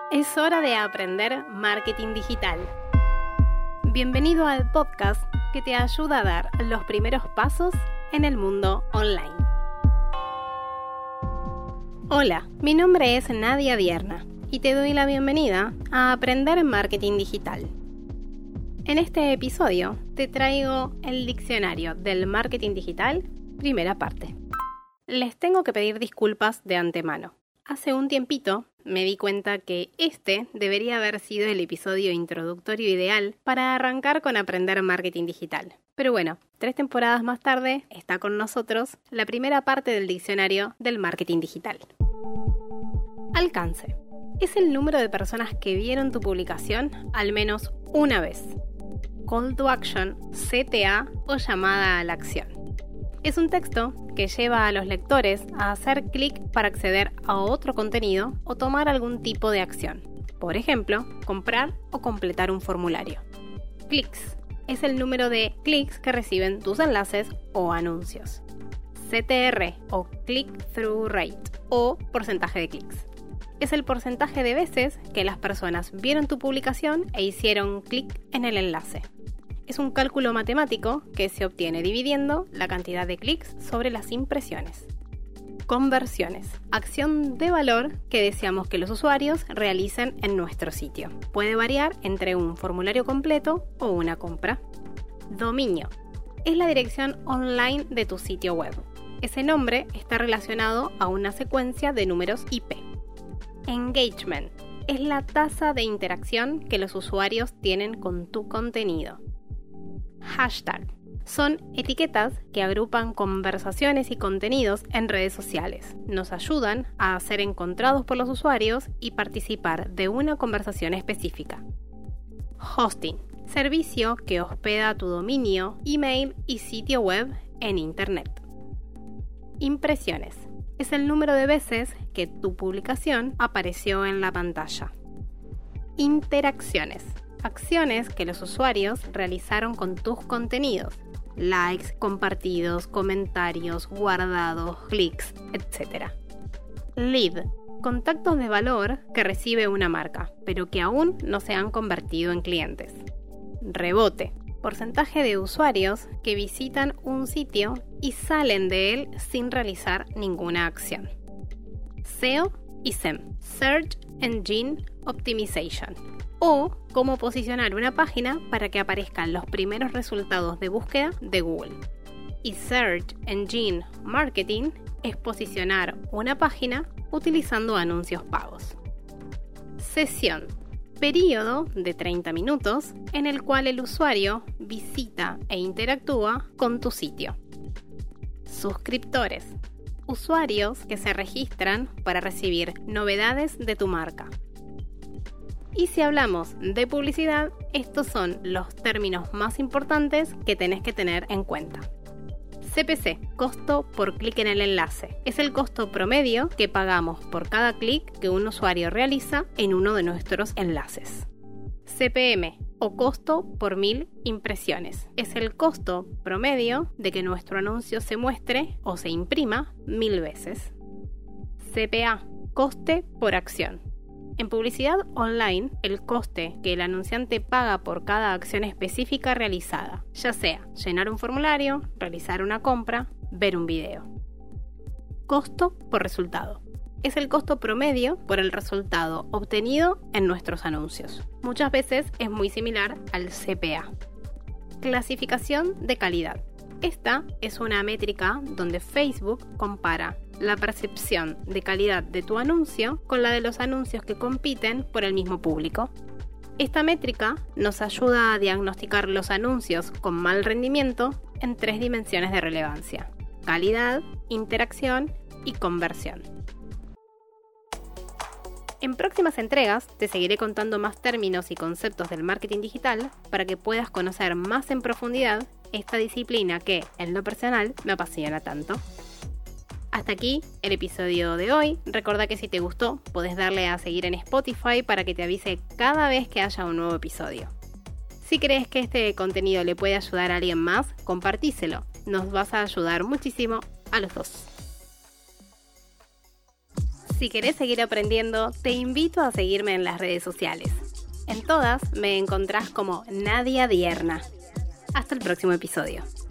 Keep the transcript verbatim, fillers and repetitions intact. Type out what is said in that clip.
Es hora de aprender marketing digital. Bienvenido al podcast que te ayuda a dar los primeros pasos en el mundo online. Hola, mi nombre es Nadia Dierna y te doy la bienvenida a Aprender Marketing Digital. En este episodio te traigo el diccionario del marketing digital, primera parte. Les tengo que pedir disculpas de antemano. Hace un tiempito me di cuenta que este debería haber sido el episodio introductorio ideal para arrancar con aprender marketing digital. Pero bueno, tres temporadas más tarde está con nosotros la primera parte del diccionario del marketing digital. Alcance. Es el número de personas que vieron tu publicación al menos una vez. Call to Action, C T A o llamada a la acción. Es un texto que lleva a los lectores a hacer clic para acceder a otro contenido o tomar algún tipo de acción. Por ejemplo, comprar o completar un formulario. Clics. Es el número de clics que reciben tus enlaces o anuncios. C T R o Click-Through Rate o porcentaje de clics. Es el porcentaje de veces que las personas vieron tu publicación e hicieron clic en el enlace. Es un cálculo matemático que se obtiene dividiendo la cantidad de clics sobre las impresiones. Conversiones. Acción de valor que deseamos que los usuarios realicen en nuestro sitio. Puede variar entre un formulario completo o una compra. Dominio. Es la dirección online de tu sitio web. Ese nombre está relacionado a una secuencia de números I P. Engagement. Es la tasa de interacción que los usuarios tienen con tu contenido. Hashtag. Son etiquetas que agrupan conversaciones y contenidos en redes sociales. Nos ayudan a ser encontrados por los usuarios y participar de una conversación específica. Hosting. Servicio que hospeda tu dominio, email y sitio web en Internet. Impresiones. Es el número de veces que tu publicación apareció en la pantalla. Interacciones. Acciones que los usuarios realizaron con tus contenidos. Likes, compartidos, comentarios, guardados, clics, etcétera. Lead. Contactos de valor que recibe una marca, pero que aún no se han convertido en clientes. Rebote. Porcentaje de usuarios que visitan un sitio y salen de él sin realizar ninguna acción. S E O y S E M. Search Engine Optimization. O cómo posicionar una página para que aparezcan los primeros resultados de búsqueda de Google. Y Search Engine Marketing es posicionar una página utilizando anuncios pagos. Sesión. Período de treinta minutos en el cual el usuario visita e interactúa con tu sitio. Suscriptores. Usuarios que se registran para recibir novedades de tu marca. Y si hablamos de publicidad, estos son los términos más importantes que tenés que tener en cuenta. C P C, costo por clic en el enlace. Es el costo promedio que pagamos por cada clic que un usuario realiza en uno de nuestros enlaces. C P M, o costo por mil impresiones. Es el costo promedio de que nuestro anuncio se muestre o se imprima mil veces. C P A, coste por acción. En publicidad online, el coste que el anunciante paga por cada acción específica realizada, ya sea llenar un formulario, realizar una compra, ver un video. Costo por resultado. Es el costo promedio por el resultado obtenido en nuestros anuncios. Muchas veces es muy similar al C P A. Clasificación de calidad. Esta es una métrica donde Facebook compara la percepción de calidad de tu anuncio con la de los anuncios que compiten por el mismo público. Esta métrica nos ayuda a diagnosticar los anuncios con mal rendimiento en tres dimensiones de relevancia: calidad, interacción y conversión. En próximas entregas te seguiré contando más términos y conceptos del marketing digital para que puedas conocer más en profundidad esta disciplina que, en lo personal, me apasiona tanto. Hasta aquí el episodio de hoy. Recuerda que si te gustó, podés darle a seguir en Spotify para que te avise cada vez que haya un nuevo episodio. Si crees que este contenido le puede ayudar a alguien más, compartíselo. Nos vas a ayudar muchísimo a los dos. Si querés seguir aprendiendo, te invito a seguirme en las redes sociales. En todas me encontrás como Nadia Dierna. Hasta el próximo episodio.